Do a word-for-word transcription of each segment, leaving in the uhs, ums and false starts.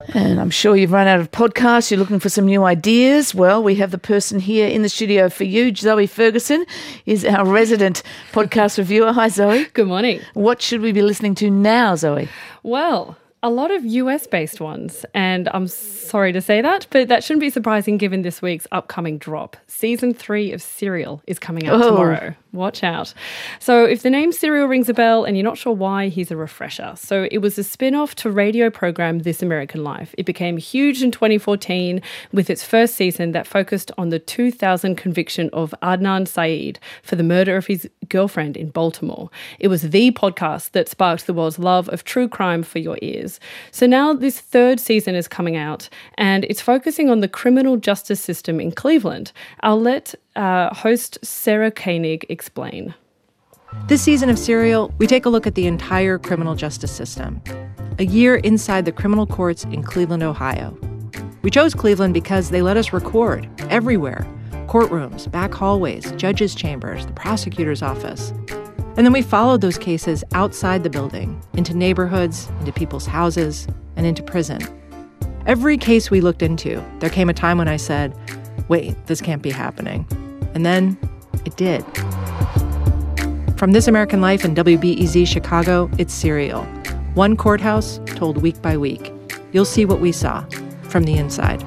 And I'm sure you've run out of podcasts. You're looking for some new ideas. Well, we have the person here in the studio for you. Zoe Ferguson is our resident podcast reviewer. Hi, Zoe. Good morning. What should we be listening to now, Zoe? Well, a lot of U S-based ones, and I'm sorry to say that, but that shouldn't be surprising given this week's upcoming drop. Season three of Serial is coming out oh. tomorrow. Watch out. So if the name Serial rings a bell and you're not sure why, here's a refresher. So it was a spin-off to radio program This American Life. It became huge in twenty fourteen with its first season that focused on the two thousand conviction of Adnan Syed for the murder of his girlfriend in Baltimore. It was the podcast that sparked the world's love of true crime for your ears. So now this third season is coming out and it's focusing on the criminal justice system in Cleveland. I'll let uh, host Sarah Koenig explain. This season of Serial, we take a look at the entire criminal justice system. A year inside the criminal courts in Cleveland, Ohio. We chose Cleveland because they let us record everywhere. Courtrooms, back hallways, judges' chambers, the prosecutor's office. And then we followed those cases outside the building, into neighborhoods, into people's houses, and into prison. Every case we looked into, there came a time when I said, wait, this can't be happening. And then it did. From This American Life and W B E Z Chicago, it's Serial. One courthouse told week by week. You'll see what we saw from the inside.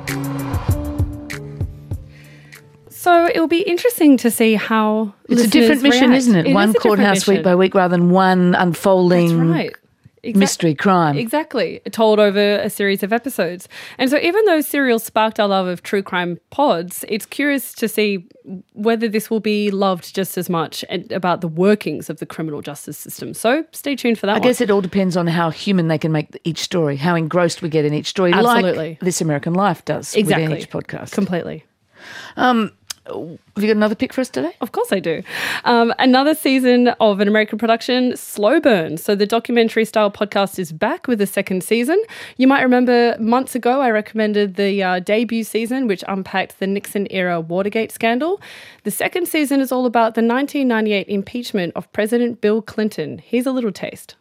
So it'll be interesting to see how It's a different mission, react. isn't it? it one is courthouse week by week rather than one unfolding That's right. Exact- mystery crime. Exactly. Told over a series of episodes. And so even though Serial sparked our love of true crime pods, it's curious to see whether this will be loved just as much and about the workings of the criminal justice system. So stay tuned for that I one. guess it all depends on how human they can make each story, how engrossed we get in each story, Absolutely. like This American Life does exactly. within each podcast. Completely. Um, have you got another pick for us today? Of course I do. Um, another season of an American production, Slow Burn. So the documentary-style podcast is back with a second season. You might remember months ago I recommended the uh, debut season, which unpacked the Nixon-era Watergate scandal. The second season is all about the nineteen ninety-eight impeachment of President Bill Clinton. Here's a little taste.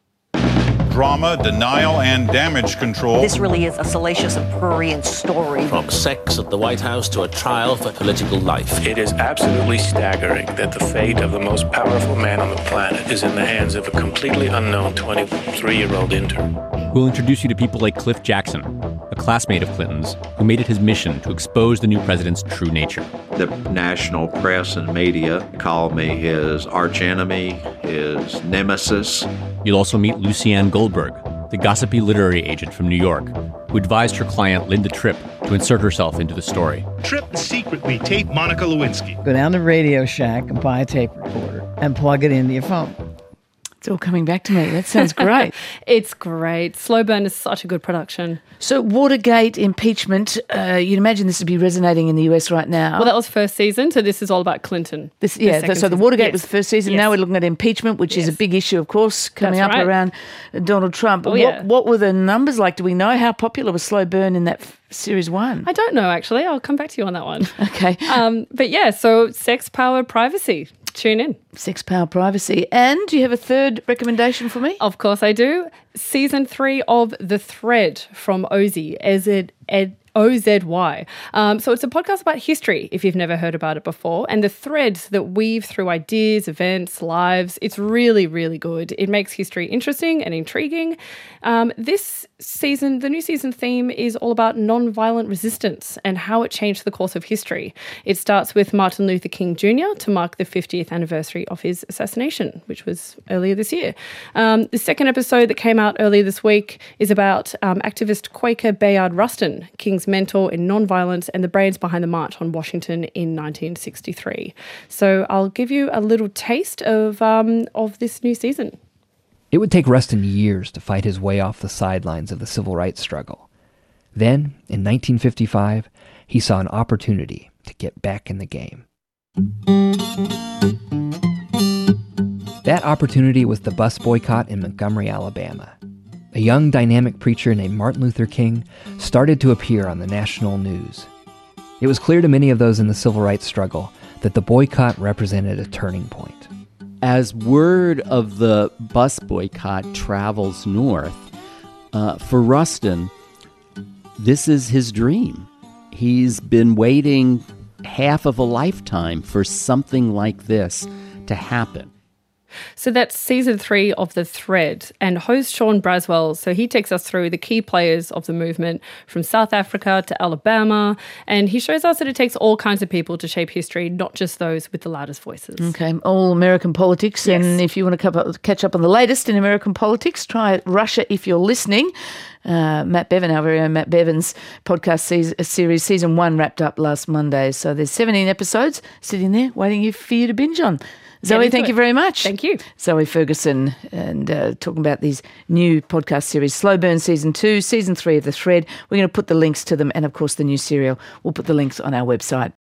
Drama, denial, and damage control. This really is a salacious and prurient story. From sex at the White House to a trial for political life. It is absolutely staggering that the fate of the most powerful man on the planet is in the hands of a completely unknown twenty-three-year-old intern. We'll introduce you to people like Cliff Jackson, a classmate of Clinton's, who made it his mission to expose the new president's true nature. The national press and media call me his archenemy, his nemesis. You'll also meet Lucianne Goldberg, the gossipy literary agent from New York, who advised her client Linda Tripp to insert herself into the story. Tripp secretly taped Monica Lewinsky. Go down to Radio Shack and buy a tape recorder and plug it into your phone. It's all coming back to me. That sounds great. It's great. Slow Burn is such a good production. So Watergate, impeachment, uh, you'd imagine this would be resonating in the U S right now. Well, that was first season, so this is all about Clinton. This, yeah, the so the Watergate yes. was the first season. Yes. Now we're looking at impeachment, which yes. is a big issue, of course, coming That's up right. around Donald Trump. Oh, what, yeah. what were the numbers like? Do we know how popular was Slow Burn in that f- series one? I don't know, actually. I'll come back to you on that one. Okay. Um, but yeah, so sex, power, privacy. Tune in. Sex, power, privacy. And do you have a third recommendation for me? Of course I do. Season three of The Thread from Ozy, as it Ed. O Z Y. Um, so it's a podcast about history, if you've never heard about it before, and the threads that weave through ideas, events, lives. It's really, really good. It makes history interesting and intriguing. Um, this season, the new season theme is all about non-violent resistance and how it changed the course of history. It starts with Martin Luther King Junior to mark the fiftieth anniversary of his assassination, which was earlier this year. Um, the second episode that came out earlier this week is about um, activist Quaker Bayard Rustin, King's mentor in nonviolence and the brains behind the March on Washington in nineteen sixty-three. So I'll give you a little taste of um, of this new season. It would take Rustin years to fight his way off the sidelines of the civil rights struggle. Then, in nineteen fifty-five, he saw an opportunity to get back in the game. That opportunity was the bus boycott in Montgomery, Alabama. A young, dynamic preacher named Martin Luther King started to appear on the national news. It was clear to many of those in the civil rights struggle that the boycott represented a turning point. As word of the bus boycott travels north, uh, for Rustin, this is his dream. He's been waiting half of a lifetime for something like this to happen. So that's season three of The Thread, and host Sean Braswell, so he takes us through the key players of the movement from South Africa to Alabama, and he shows us that it takes all kinds of people to shape history, not just those with the loudest voices. Okay, all American politics, Yes. and if you want to catch up on the latest in American politics, try Russia if you're listening. Uh, Matt Bevan, our very own Matt Bevan's podcast season, series, season one wrapped up last Monday, so there's seventeen episodes sitting there waiting for you to binge on. Zoe, thank it. you very much. Thank you. Zoe Ferguson, and uh, talking about these new podcast series, Slow Burn Season two, Season three of The Thread. We're going to put the links to them, and of course the new serial. We'll put the links on our website.